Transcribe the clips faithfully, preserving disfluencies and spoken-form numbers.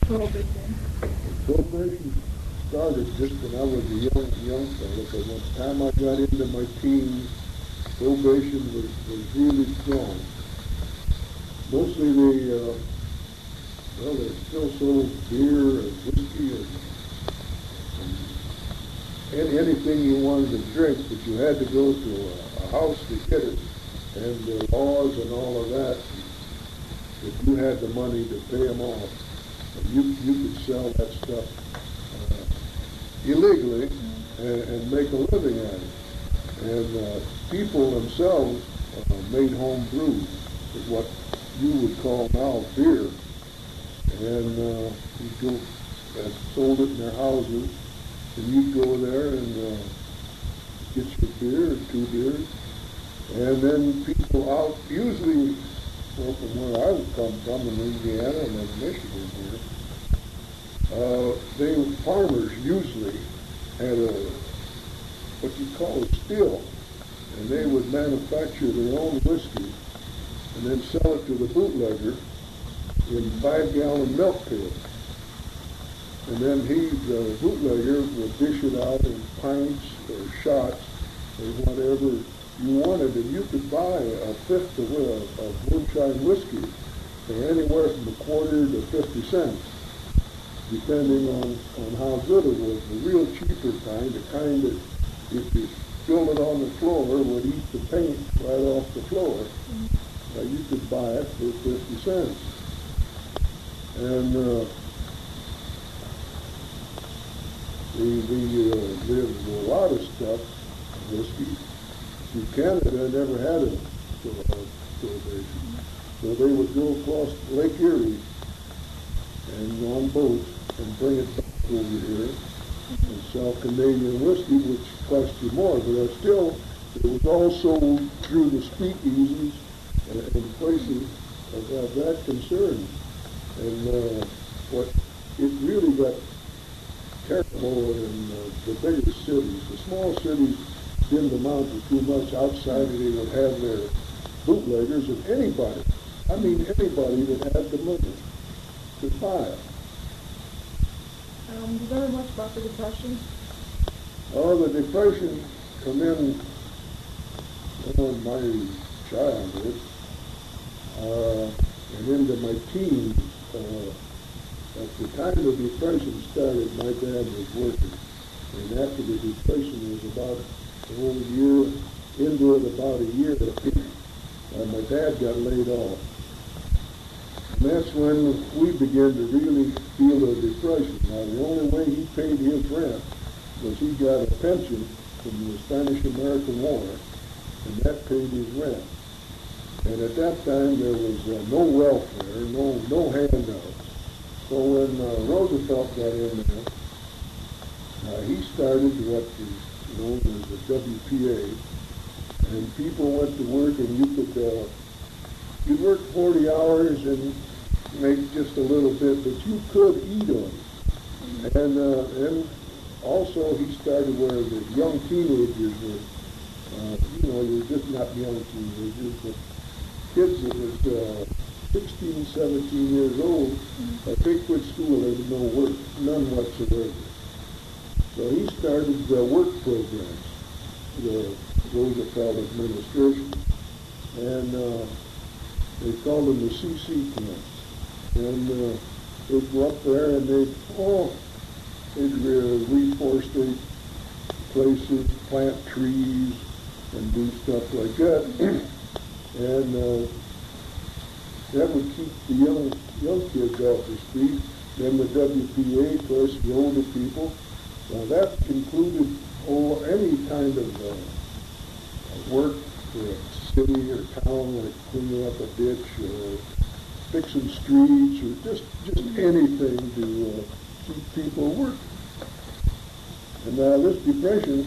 Prohibition. Prohibition started just when I was a young young fellow, but by the time I got into my teens, prohibition was, was really strong. Mostly they, uh, well, they still sold beer and whiskey and, and anything you wanted to drink, but you had to go to a, a house to get it, and the laws and all of that, if you had the money to pay them off, you you could sell that stuff uh, illegally and, and make a living at it. And uh, people themselves uh, made home brew, what you would call now beer, and uh, you'd go and sold it in their houses, and you'd go there and uh, get your beer or two beers, and then people out, usually, well, from where I would come from in Indiana and in Michigan here, uh, they farmers usually had a what you call a still, and they would manufacture their own whiskey and then sell it to the bootlegger in five-gallon milk pails. And then he, the bootlegger, would dish it out in pints or shots or whatever you wanted, and you could buy a fifth of, uh, of moonshine whiskey for anywhere from a quarter to fifty cents, depending on, on how good it was. The real cheaper kind, the kind that if you spilled it on the floor would eat the paint right off the floor. Mm-hmm. Uh, you could buy it for fifty cents. And uh, the, the, uh, there's a lot of stuff, whiskey. In Canada, never had a uh, prohibition. So they would go across Lake Erie and go on boats and bring it back over here and sell Canadian whiskey, which cost you more. But uh, still, it was all sold through the speakeasies and, and places of, of that concern. And uh, what it really got terrible in uh, the bigger cities. The small cities didn't amount to too much. Outside they would have their bootleggers, and anybody, I mean anybody that had the money could buy it. Um, do you know much about the Depression? Oh, the Depression come in on my childhood uh, and into my teens. Uh, at the time the Depression started, my dad was working, and after the Depression was about a whole year, into it about a year, uh, my dad got laid off. And that's when we began to really feel the Depression. Now, the only way he paid his rent was he got a pension from the Spanish-American War, and that paid his rent. And at that time, there was uh, no welfare, no no handouts. So when uh, Roosevelt got in there, uh, he started what is known as the W P A, and people went to work, and you could uh, you work forty hours and make just a little bit, but you could eat on it. And uh, and also he started where the young teenagers were, uh, you know, you're just not young teenagers, but kids that was uh, sixteen, seventeen years old, if they quit school, there was no work, none whatsoever. So he started the work programs, the Roosevelt administration, and uh, they called them the C C camps. And uh, they'd go up there and they'd, oh, they'd uh, reforestate places, plant trees, and do stuff like that. And uh, that would keep the young young kids off the street. Then the W P A, of course, the older people. Now that included oh, any kind of uh, work for a city or town, like cleaning up a ditch or fixing streets or just, just anything to uh, keep people working. And uh, this depression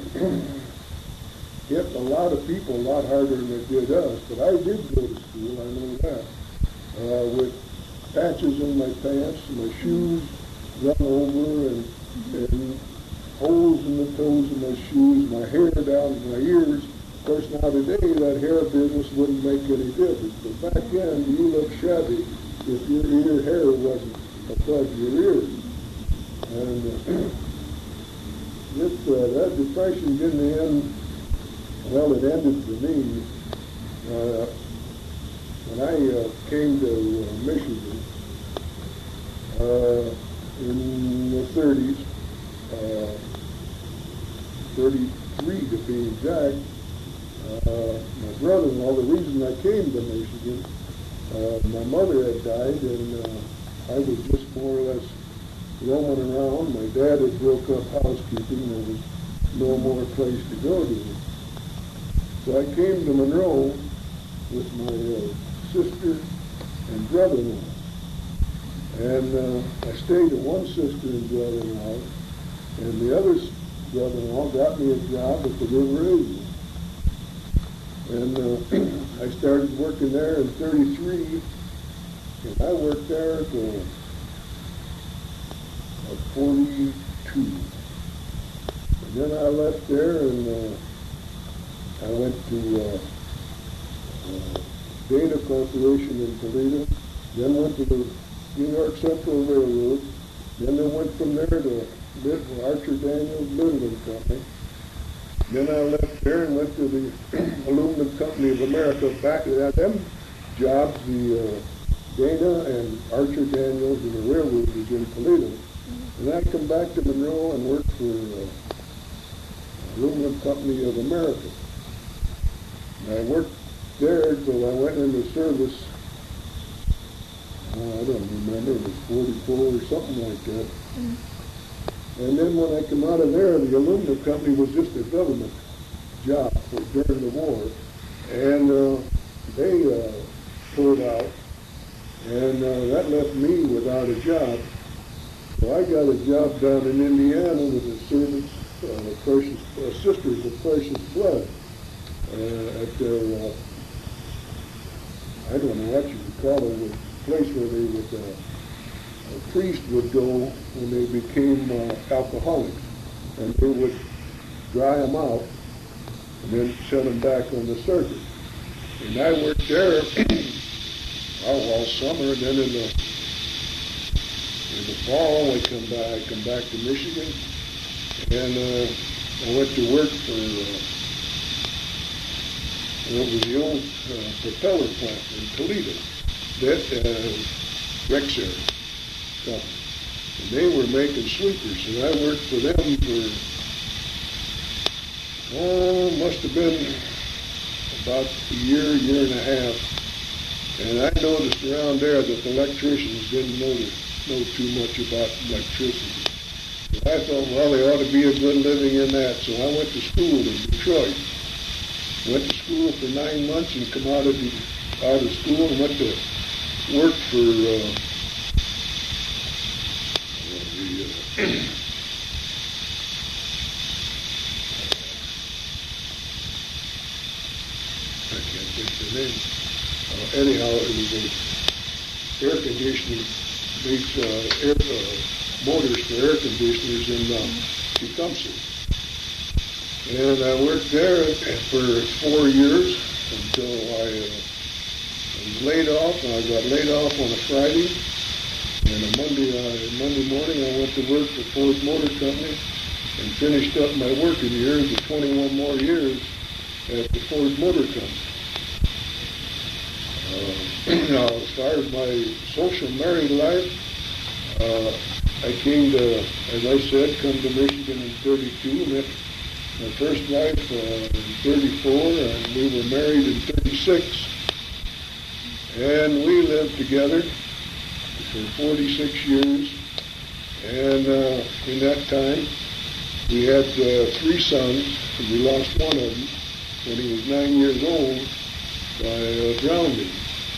hit a lot of people a lot harder than it did us, but I did go to school, I know that, uh, with patches in my pants, my shoes run over, and, and holes in the toes of my shoes, my hair down to my ears. Of course, now today, that hair business wouldn't make any difference, but back then, you looked shabby if your ear hair wasn't across your ears. And uh, this, uh, that depression didn't end, well, it ended for me. Uh, when I uh, came to uh, Michigan uh, in the thirties, uh, thirty-three to be exact, uh, my brother-in-law, the reason I came to Michigan, uh, my mother had died, and uh, I was just more or less roaming around. My dad had broke up housekeeping. There was no more place to go to. So I came to Monroe with my uh, sister and brother-in-law. And uh, I stayed at one sister and brother-in-law, and the other brother-in-law got me a job at the River Asia. And uh, I started working there in thirty-three, and I worked there till uh, forty-two. And then I left there, and uh, I went to uh, uh, Dana Corporation in Toledo, then went to the New York Central Railroad, then I went from there to Archer Daniels Aluminum Company. Then I left there and went to the Aluminum Company of America. Back at them jobs, the uh, Dana and Archer Daniels and the railroad was in Toledo. Mm-hmm. And I come back to Monroe and worked for uh, Aluminum Company of America. And I worked there until I went into service. Uh, I don't remember, it was forty-four or something like that. Mm-hmm. And then when I come out of there, the aluminum company was just a government job for, during the war. And uh, they uh, pulled out, and uh, that left me without a job. So I got a job down in Indiana with the Servants, uh, Precious, uh, Sisters of Precious Blood uh, at their, uh, I don't know what you would call it, a place where they would, uh, a priest would go when they became uh, alcoholics, and they would dry them out and then send them back on the circuit. And I worked there all, all summer, and then in the in the fall I come back. I come back to Michigan, and uh, I went to work for uh, what was the old uh, propeller plant in Toledo, that uh, Rexair. And they were making sweepers, and I worked for them for, oh, must have been about a year, year and a half. And I noticed around there that the electricians didn't know, know too much about electricity. But I thought, well, there ought to be a good living in that, so I went to school in Detroit. Went to school for nine months and come out of, the, out of school and went to work for uh, I can't think of the name. Uh, anyhow, it was a air conditioning, makes uh, air, uh, motors for air conditioners in uh, Tecumseh. And I worked there for four years until I uh, was laid off, and I got laid off on a Friday. And a Monday, uh, Monday morning, I went to work for Ford Motor Company and finished up my working years of twenty-one more years at the Ford Motor Company. Uh, now, as far as my social married life, uh, I came to, as I said, come to Michigan in thirty-two, met my first wife uh, in thirty-four, and we were married in thirty-six. And we lived together for forty-six years, and uh, in that time we had uh, three sons, and we lost one of them when he was nine years old by uh, drowning.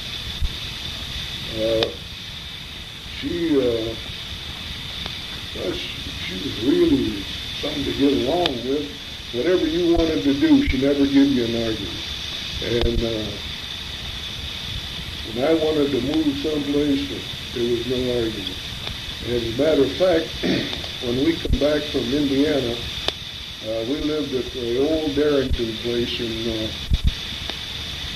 Uh, she, uh, well, she, she was really something to get along with. Whatever you wanted to do, she never gave you an argument. And uh, when I wanted to move someplace, there was no argument. And as a matter of fact, when we come back from Indiana, uh, we lived at the old Darrington place in uh,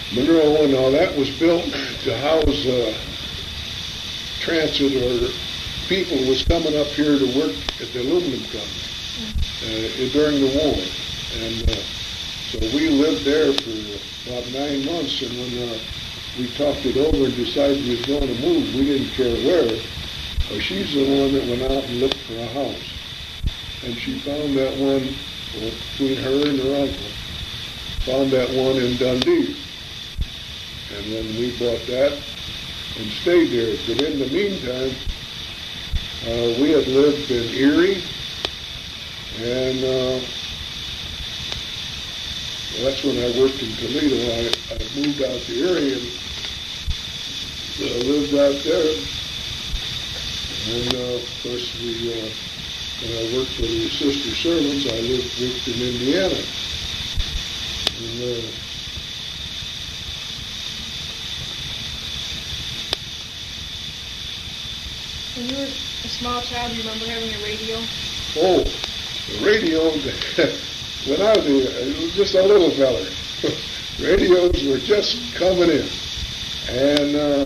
Monroe. Now that was built to house uh, transit or people was coming up here to work at the aluminum company uh, during the war. And uh, so we lived there for about nine months, and when uh, we talked it over and decided we was going to move, we didn't care where. Well, she's the one that went out and looked for a house. And she found that one, well, between her and her uncle, found that one in Dundee. And then we bought that and stayed there. But in the meantime, uh, we had lived in Erie, and uh, that's when I worked in Toledo. I, I moved out to Erie and uh, lived out there. And uh, of course, we, uh, when I worked for the sister servants, I lived, lived in Indiana. And, uh, when you were a small child, do you remember having a radio? Oh, the radio, when I was a, it was just a little feller. Radios were just coming in. And uh,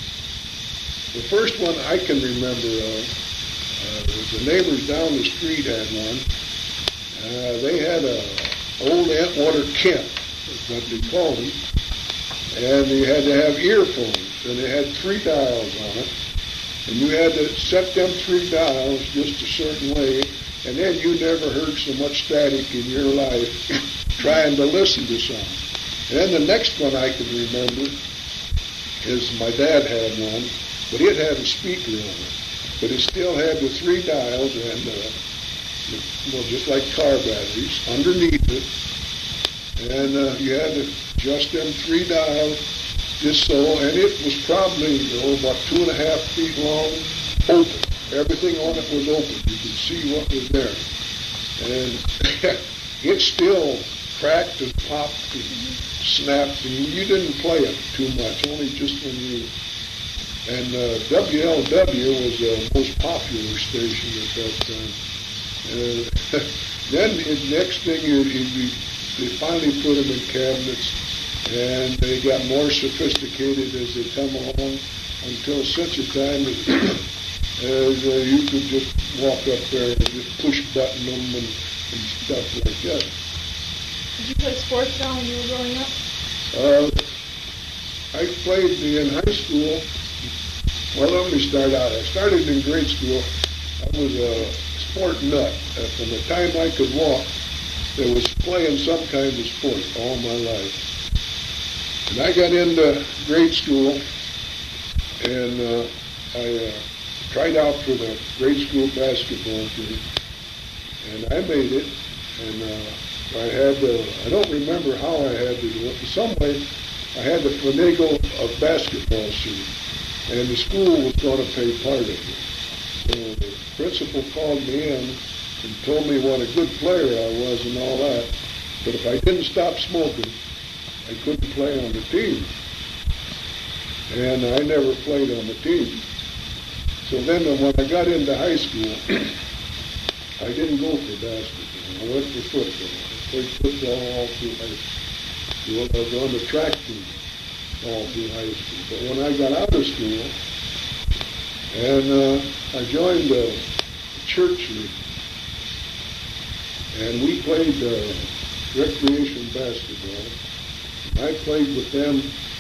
the first one I can remember of uh, was the neighbors down the street had one. Uh, they had a old Antwater Kent, is what they called them. And you had to have earphones, and they had three dials on it. And you had to set them three dials just a certain way, and then you never heard so much static in your life trying to listen to something. And then the next one I can remember is my dad had one, but it had a speaker on it. But it still had the three dials and, uh, well, just like car batteries, underneath it. And uh, you had to adjust them three dials just so, and it was probably, you know, about two and a half feet long, open. Everything on it was open. You could see what was there. And it still cracked and popped and snapped, and you didn't play it too much, only just when you... And uh, W L W was the most popular station at that time. And then the next thing, you, you, they finally put them in cabinets, and they got more sophisticated as they come along until such a time as, as uh, you could just walk up there and just push button them and, and stuff like that. Did you play sports now when you were growing up? Uh, I played in high school. Well, let me start out. I started in grade school. I was a sport nut. Uh, from the time I could walk, there was playing some kind of sport all my life. And I got into grade school, and uh, I uh, tried out for the grade school basketball team, and I made it. And uh, I had to, I don't remember how I had to do it. In some way, I had to finagle a basketball suit, and the school was going to pay part of it. So the principal called me in and told me what a good player I was and all that, but if I didn't stop smoking, I couldn't play on the team. And I never played on the team. So then when I got into high school, I didn't go for basketball. I went for football. I played football all through high school. I was on the track team all through high school. But when I got out of school, and uh, I joined the church league, and we played uh, recreation basketball. I played with them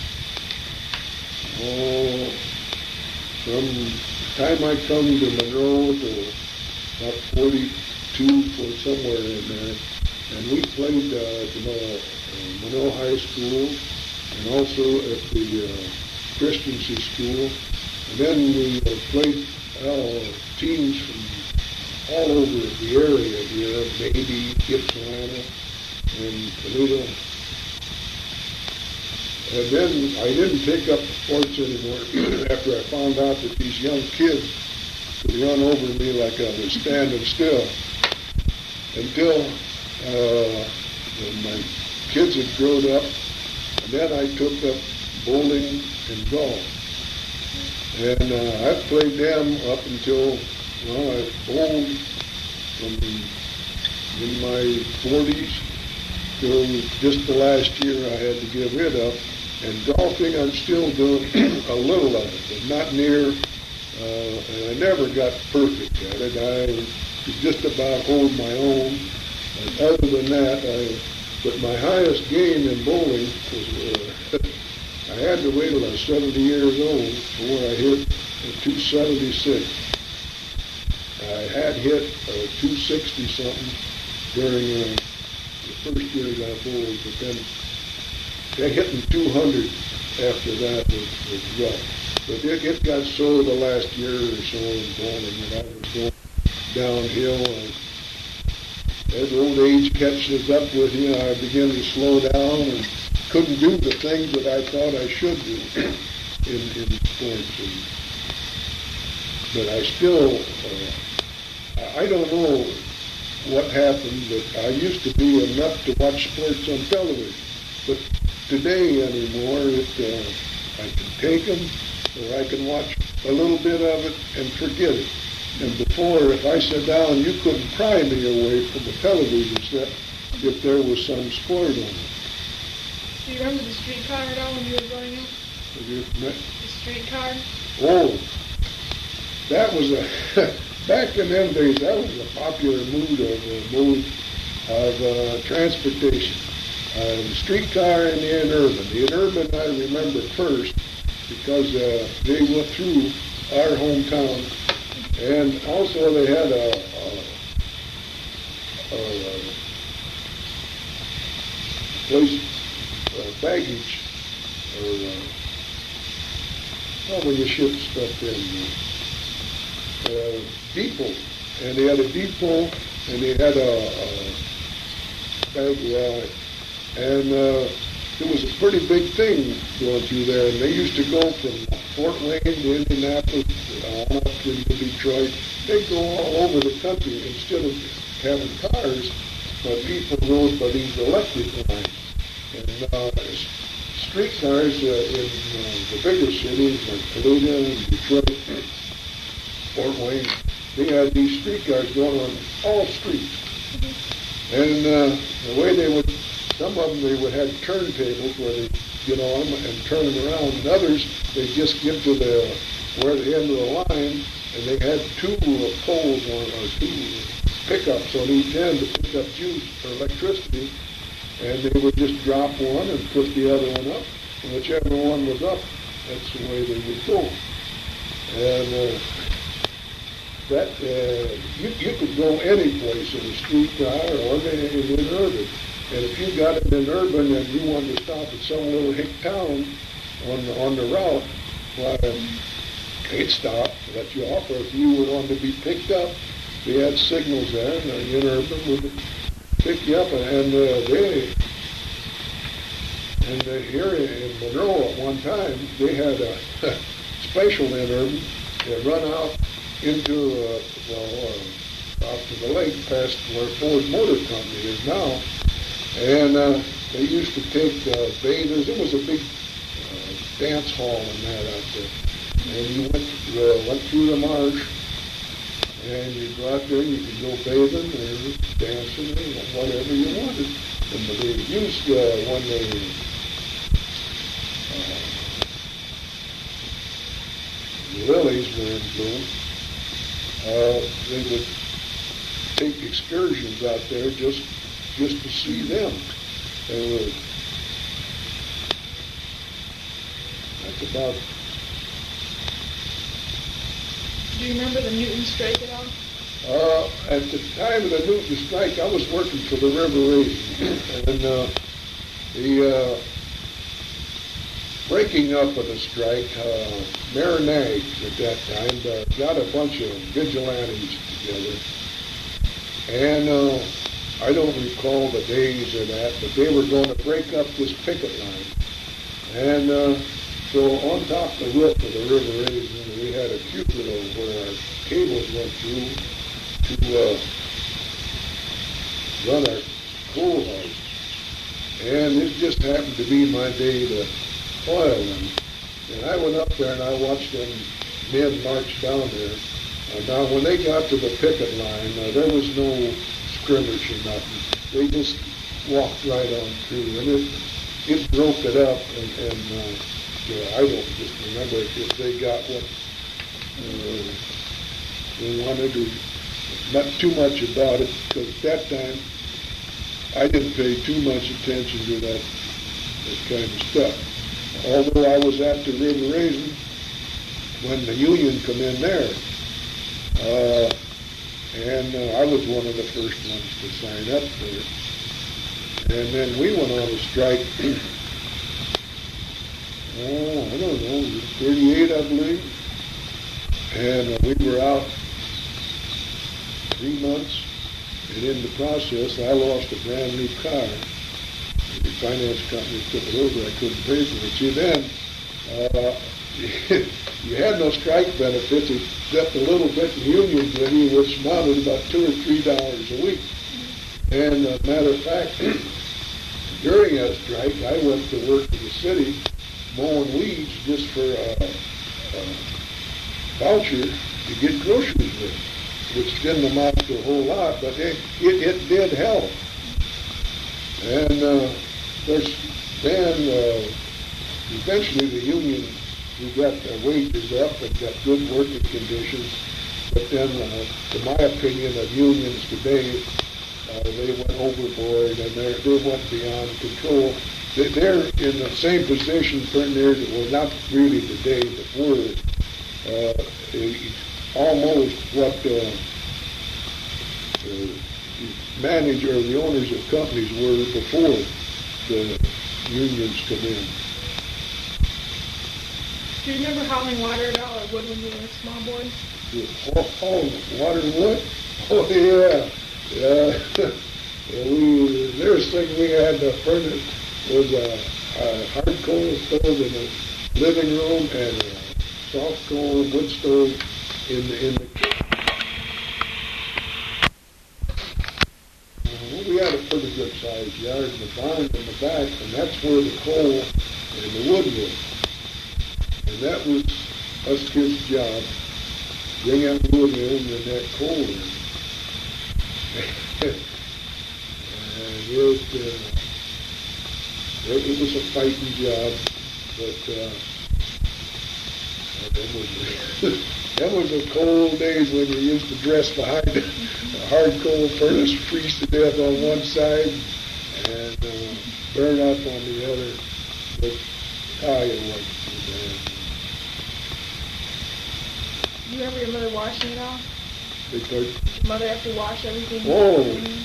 oh, from the time I come to Monroe to about forty-two or somewhere in there. And we played uh, at the uh, Monroe High School and also at the uh, Christensen School. And then we uh, played uh, teams from all over the area here, Beatty, Ypsilanti, and Toledo. And then I didn't take up sports anymore after I found out that these young kids could run over me like I was standing still. Until uh, when my kids had grown up, and then I took up bowling and golf. And uh, I played them up until, well, I bowled from in my forties till just the last year I had to give it up. And golfing, I'm still doing a little of it, but not near Uh, and I never got perfect at it. I could just about hold my own. And other than that, I, but my highest gain in bowling was, uh, I had to wait till I was seventy years old before I hit a two seventy-six. I had hit uh, two sixty something during uh, the first year I bowled, but then they hitting two hundred after that was, was rough. But it, it got so the last year or so in bowling that I was going downhill. And as old age catches up with you, I began to slow down and couldn't do the things that I thought I should do in, in sports. And, but I still, uh, I don't know what happened, but I used to be a nut to watch sports on television. But today anymore, it, uh, I can take them, or I can watch a little bit of it and forget it. And before, if I sat down, you couldn't pry me away from the television set if there was some sport on it. Do you remember the streetcar at all when you were growing up? You, The streetcar? oh, that was a, back in them days, that was a popular mode of, uh, mode of uh, transportation. Uh, the streetcar and the interurban. The interurban I remember first because uh, they went through our hometown, and also they had a, a, a, a place, uh, baggage, or uh, well, when you ship stuff in, uh, uh, depot, and they had a depot, and they had a, a bag, uh, and uh, it was a pretty big thing going through there, and they used to go from Fort Wayne to Indianapolis, on up into Detroit. They'd go all over the country. Instead of having cars, but people rode by these electric lines. And uh, streetcars uh, in uh, the bigger cities like Toledo and Detroit, Fort Wayne, they had these streetcars going on all streets. And uh, the way they would, some of them they would have turntables where they get on them and turn them around, and others they just get to the where the end of the line, and they had two uh, poles on, or two pickups on each end to pick up juice or electricity, and they would just drop one and put the other one up, and whichever one was up, that's the way they would go. And uh, that uh, you, you could go any place in a streetcar or in an urban. And if you got it in urban and you wanted to stop at some little hick town on the, on the route, well, they'd stop, let you off. Or if you were wanting to be picked up, they had signals there, and the interurban would pick you up. And uh, they, and uh, here in Monroe at one time, they had a special interurban that run out into, uh, well, uh, out to the lake past where Ford Motor Company is now. And uh, they used to take uh, bathers. It was a big uh, dance hall in that out there. And you went, uh, went through the marsh, and you go out there and you could go bathing or dancing or whatever you wanted. And they used, uh, when they, uh, the lilies were in bloom, uh, they would take excursions out there just just to see them. They were, that's about. Do you remember the Newton strike at all? Uh, at the time of the Newton strike, I was working for the River Raiders, and uh, the uh, breaking up of the strike, uh, Mayor Nags at that time uh, got a bunch of vigilantes together, and uh, I don't recall the days of that, but they were going to break up this picket line. And uh, so on top of the roof of the River Raiders, we had a cupola where our cables went through to uh, run our coal house. And it just happened to be my day to oil them. And I went up there and I watched them men march down there. Uh, now, when they got to the picket line, uh, there was no skirmish or nothing. They just walked right on through, and it it broke it up. And, and uh, yeah, I don't just remember if they got what Uh, we wanted to, not too much about it, because at that time, I didn't pay too much attention to that, that kind of stuff. Although I was at the River Raisin when the union come in there, uh, and uh, I was one of the first ones to sign up for it. And then we went on a strike, oh, I don't know, thirty-eight, I believe. And uh, we were out three months, and in the process, I lost a brand new car. The finance company took it over. I couldn't pay for it. See, then, uh, you had no strike benefits except a little bit in union money, which amounted about two or three dollars a week. And uh, matter of fact, during that strike, I went to work in the city mowing weeds just for a, a voucher to get groceries with, which didn't amount to a whole lot, but it, it, it did help. And uh, of course, then uh, eventually the union, we got their wages up and got good working conditions. But then, uh, in my opinion, of unions today, uh, they went overboard and they they went beyond control. They, they're in the same position, certain areas that were not really today, but were uh, almost what uh, uh, manager or the owners of companies were before the unions come in. Do you remember hauling water at all, or wood when you were a small boy? Oh, water and wood? Oh, yeah. Yeah. Yeah, we, the nearest thing we had to furnace was a, a hard coal stove in the living room and a soft coal wood stove in the, in the kitchen. Uh, we had a pretty good sized yard in the barn in the back, and that's where the coal and the wood was. And that was us kids' job, bring that wood in and that coal in. And it, uh, it, it was a fighting job, but uh, that was, that was the cold days when you used to dress behind a hard coal furnace, freeze to death on one side, and uh, burn up on the other. But, ah, it wasn't too bad. Do you remember your mother washing it all? Because Your mother have to wash everything? Oh,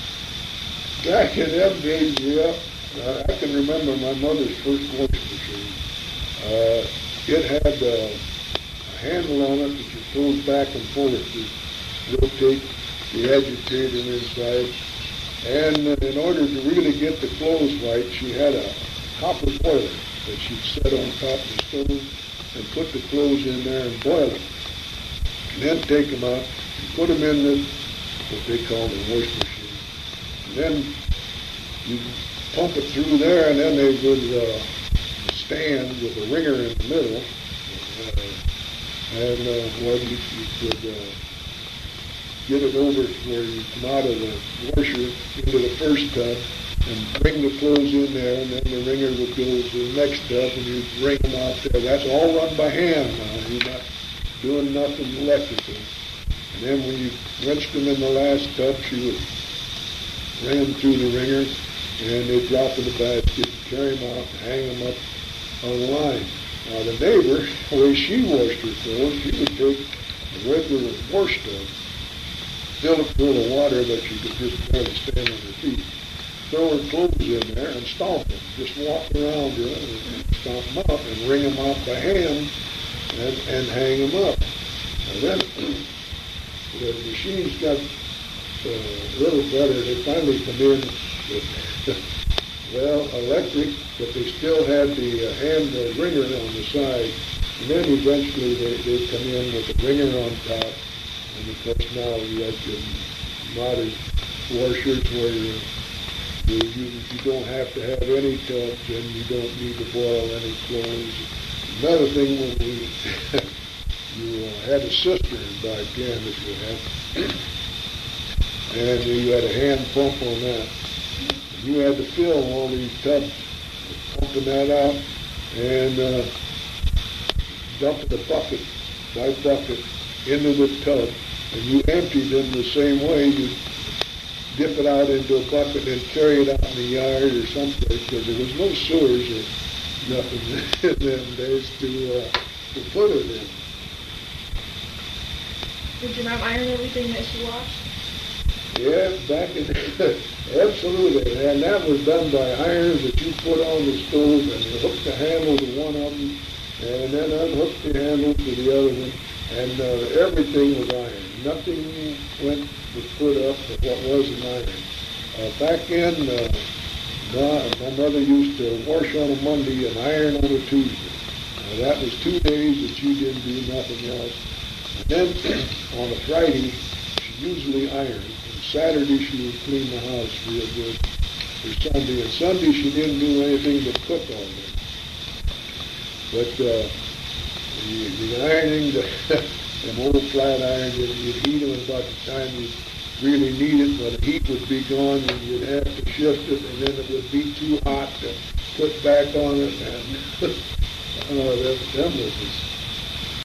back in them days, yeah. Uh, I can remember my mother's first washing machine. Uh, it had uh, a handle on it that you pulled back and forth to rotate the agitator inside. And uh, in order to really get the clothes right, she had a copper boiler that she'd set on top of the stove and put the clothes in there and boil them. And then take them out and put them in this, what they call the wash machine. And then you pump it through there, and then they would uh, stand with a wringer in the middle. Uh, and uh, well, you, you could uh, get it over where you come out of the washer into the first tub and bring the clothes in there, and then the wringer would go to the next tub, and you'd wring them out there. That's all run by hand now. You're not doing nothing electrical. And then when you rinsed them in the last tub, she would ran through the wringer, and they'd drop in the basket, carry them out, and hang them up on the line. Now the neighbor, the way she washed her clothes, she would take a regular wash tub, fill it full of water that she could just barely stand on her feet, throw her clothes in there and stomp them. Just walk around her and stomp them up and wring them out by hand and, and hang them up. And then the machines got uh, a little better. They finally come in with, well, electric, but they still had the uh, hand uh, wringer on the side. And then eventually they, they come in with the wringer on top. And of course now you have your modern washers where you, you, you, you don't have to have any tubs and you don't need to boil any clothes. Another thing, when we you uh, had a cistern back then that you had, and you had a hand pump on that. You had to fill all these tubs, pumping that out, and uh, dumping the bucket by bucket into the tub, and you emptied them the same way. You dip it out into a bucket and carry it out in the yard or someplace, because there was no sewers or nothing in them days to, uh, to put it in. Did your mom iron everything that she washed? Yeah, back in, absolutely, and that was done by irons that you put on the stove, and you hook the handle to one of them, and then unhook the handle to the other one, and uh, everything was iron. Nothing went was put up of what wasn't iron. Uh, back in, uh, my, my mother used to wash on a Monday and iron on a Tuesday. Now, that was two days that you didn't do nothing else. And then on a Friday, she usually ironed. Saturday she would clean the house real good for Sunday, and Sunday she didn't do anything but cook all day. But uh, the, the ironing, the, them old flat irons, you'd heat them about the time you really need it, but the heat would be gone, and you'd have to shift it, and then it would be too hot to put back on it, and uh, them, them was just